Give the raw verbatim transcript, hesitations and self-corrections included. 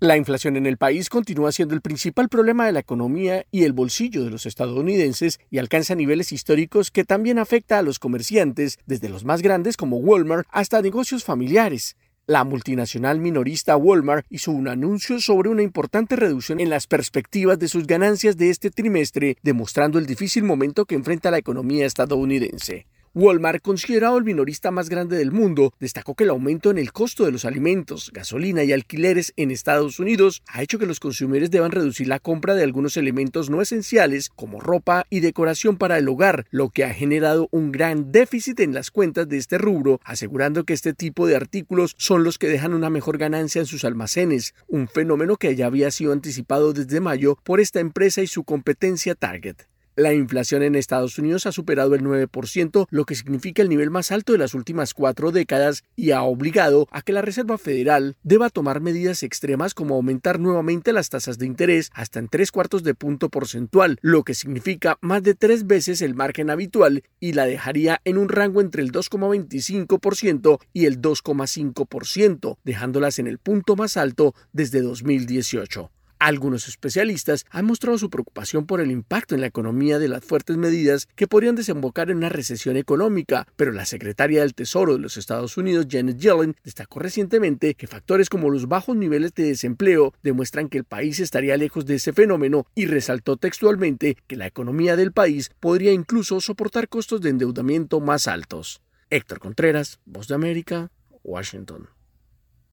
La inflación en el país continúa siendo el principal problema de la economía y el bolsillo de los estadounidenses y alcanza niveles históricos que también afecta a los comerciantes, desde los más grandes como Walmart hasta negocios familiares. La multinacional minorista Walmart hizo un anuncio sobre una importante reducción en las perspectivas de sus ganancias de este trimestre, demostrando el difícil momento que enfrenta la economía estadounidense. Walmart, considerado el minorista más grande del mundo, destacó que el aumento en el costo de los alimentos, gasolina y alquileres en Estados Unidos ha hecho que los consumidores deban reducir la compra de algunos elementos no esenciales como ropa y decoración para el hogar, lo que ha generado un gran déficit en las cuentas de este rubro, asegurando que este tipo de artículos son los que dejan una mejor ganancia en sus almacenes, un fenómeno que ya había sido anticipado desde mayo por esta empresa y su competencia Target. La inflación en Estados Unidos ha superado el nueve por ciento, lo que significa el nivel más alto de las últimas cuatro décadas y ha obligado a que la Reserva Federal deba tomar medidas extremas como aumentar nuevamente las tasas de interés hasta en tres cuartos de punto porcentual, lo que significa más de tres veces el margen habitual y la dejaría en un rango entre el dos coma veinticinco por ciento y el dos coma cinco por ciento, dejándolas en el punto más alto desde dos mil dieciocho. Algunos especialistas han mostrado su preocupación por el impacto en la economía de las fuertes medidas que podrían desembocar en una recesión económica, pero la secretaria del Tesoro de los Estados Unidos, Janet Yellen, destacó recientemente que factores como los bajos niveles de desempleo demuestran que el país estaría lejos de ese fenómeno y resaltó textualmente que la economía del país podría incluso soportar costos de endeudamiento más altos. Héctor Contreras, Voz de América, Washington.